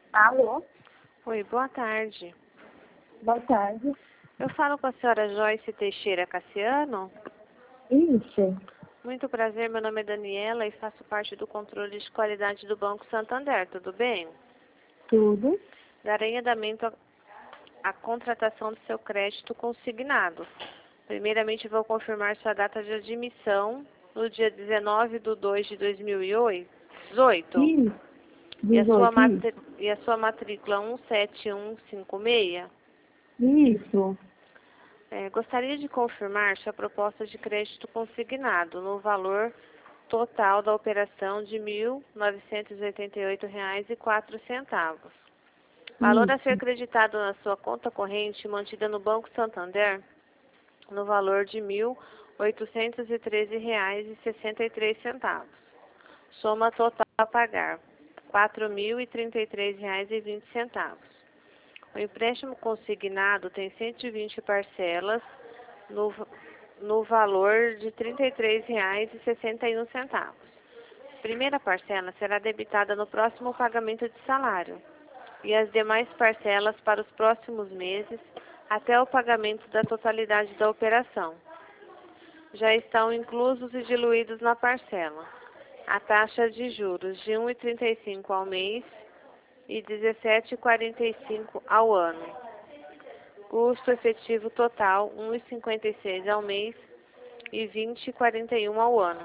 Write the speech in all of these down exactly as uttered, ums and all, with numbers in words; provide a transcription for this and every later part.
Alô, Oi, boa tarde. boa tarde. Eu falo com a senhora Joyce Teixeira Cassiano. Isso, Muito prazer, meu nome é Daniela e faço parte do controle de qualidade do Banco Santander, tudo bem? tudo. Darei andamento à à contratação do seu crédito consignado. Primeiramente, vou confirmar sua data de admissão no dia dezenove de dois de dois mil e dezoito Isso, e a sua, dezoito, isso. matri- e a sua matrícula um sete um cinco seis. Isso, É, gostaria de confirmar sua proposta de crédito consignado no valor total da operação de mil novecentos e oitenta e oito reais e quatro centavos. Valor a ser isso, creditado na sua conta corrente mantida no Banco Santander no valor de mil oitocentos e treze reais e sessenta e três centavos. Soma total a pagar quatro mil e trinta e três reais e vinte centavos. O empréstimo consignado tem cento e vinte parcelas no, no valor de trinta e três reais e sessenta e um centavos. Primeira parcela será debitada no próximo pagamento de salário e as demais parcelas para os próximos meses até o pagamento da totalidade da operação. Já estão inclusos e diluídos na parcela a taxa de juros de um vírgula trinta e cinco ao mês e dezessete vírgula quarenta e cinco ao ano. Custo efetivo total um vírgula cinquenta e seis ao mês e vinte vírgula quarenta e um ao ano.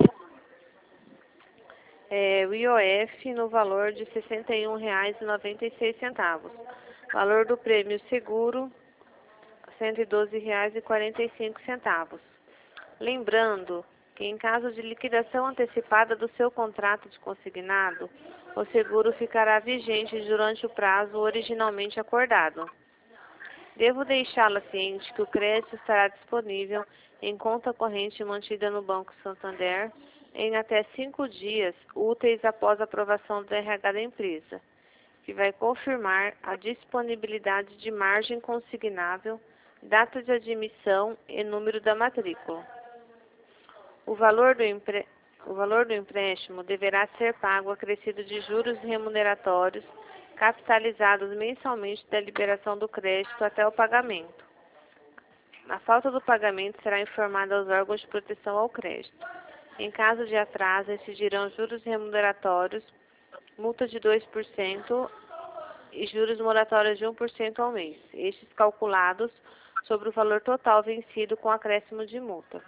É, o I O F no valor de sessenta e um reais e noventa e seis centavos. Valor do prêmio seguro cento e doze reais e quarenta e cinco centavos. Lembrando que em caso de liquidação antecipada do seu contrato de consignado, o seguro ficará vigente durante o prazo originalmente acordado. Devo deixá-la ciente que o crédito estará disponível em conta corrente mantida no Banco Santander em até cinco dias úteis após a aprovação do R H da empresa, que vai confirmar a disponibilidade de margem consignável, data de admissão e número da matrícula. O valor do, empre... o valor do empréstimo deverá ser pago acrescido de juros remuneratórios capitalizados mensalmente da liberação do crédito até o pagamento. Na falta do pagamento, será informado aos órgãos de proteção ao crédito. Em caso de atraso, incidirão juros remuneratórios, multa de dois por cento e juros moratórios de um por cento ao mês, estes calculados sobre o valor total vencido com acréscimo de multa.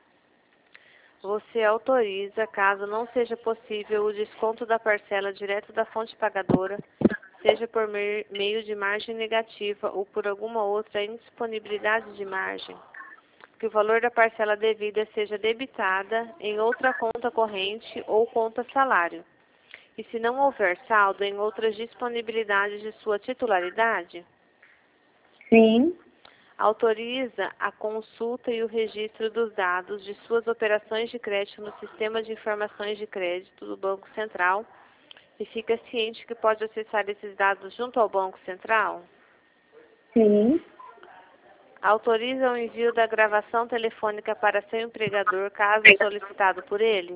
Você autoriza, caso não seja possível, o desconto da parcela direto da fonte pagadora, seja por meio de margem negativa ou por alguma outra indisponibilidade de margem, que o valor da parcela devida seja debitada em outra conta corrente ou conta salário. E se não houver saldo em outras disponibilidades de sua titularidade, sim, autoriza a consulta e o registro dos dados de suas operações de crédito no Sistema de Informações de Crédito do Banco Central e fica ciente que pode acessar esses dados junto ao Banco Central? sim, Autoriza o envio da gravação telefônica para seu empregador, caso solicitado por ele?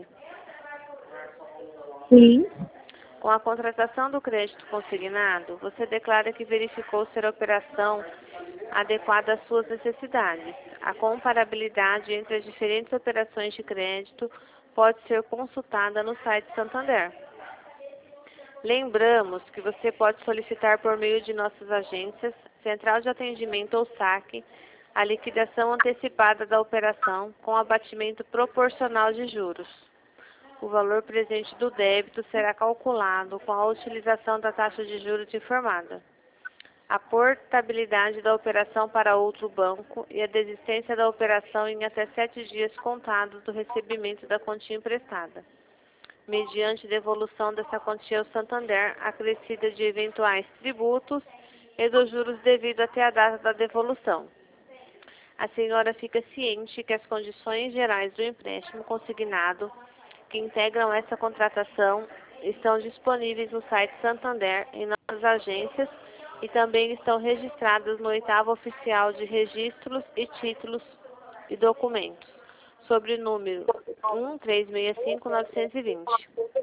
sim, Com a contratação do crédito consignado, você declara que verificou ser a operação adequada às suas necessidades. A comparabilidade entre as diferentes operações de crédito pode ser consultada no site Santander. Lembramos que você pode solicitar por meio de nossas agências, Central de Atendimento ou saque, a liquidação antecipada da operação com abatimento proporcional de juros. O valor presente do débito será calculado com a utilização da taxa de juros informada. A portabilidade da operação para outro banco e a desistência da operação em até sete dias contados do recebimento da quantia emprestada, mediante devolução dessa quantia ao Santander, acrescida de eventuais tributos e dos juros devidos até a data da devolução. A senhora fica ciente que as condições gerais do empréstimo consignado que integram essa contratação estão disponíveis no site Santander, em nossas agências e também estão registradas no oitavo oficial de registros e títulos e documentos, sobre o número um três seis cinco nove dois zero.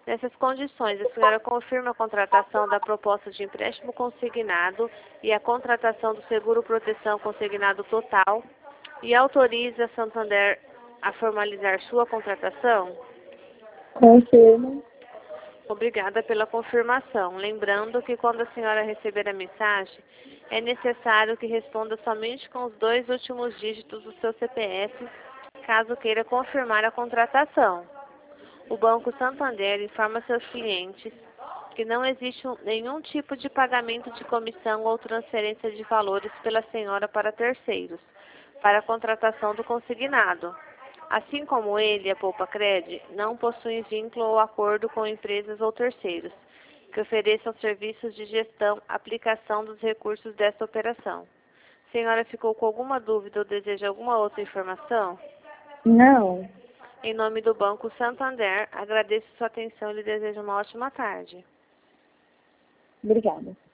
Nessas condições, a senhora confirma a contratação da proposta de empréstimo consignado e a contratação do seguro proteção consignado total e autoriza a Santander a formalizar sua contratação? Confirmo. Obrigada pela confirmação. Lembrando que quando a senhora receber a mensagem, é necessário que responda somente com os dois últimos dígitos do seu C P F, caso queira confirmar a contratação. O Banco Santander informa seus clientes que não existe nenhum tipo de pagamento de comissão ou transferência de valores pela senhora para terceiros, para a contratação do consignado. Assim como ele, a Poupa-Cred, não possuem vínculo ou acordo com empresas ou terceiros que ofereçam serviços de gestão, aplicação dos recursos desta operação. A senhora ficou com alguma dúvida ou deseja alguma outra informação? Não. Em nome do Banco Santander, agradeço sua atenção e lhe desejo uma ótima tarde. Obrigada.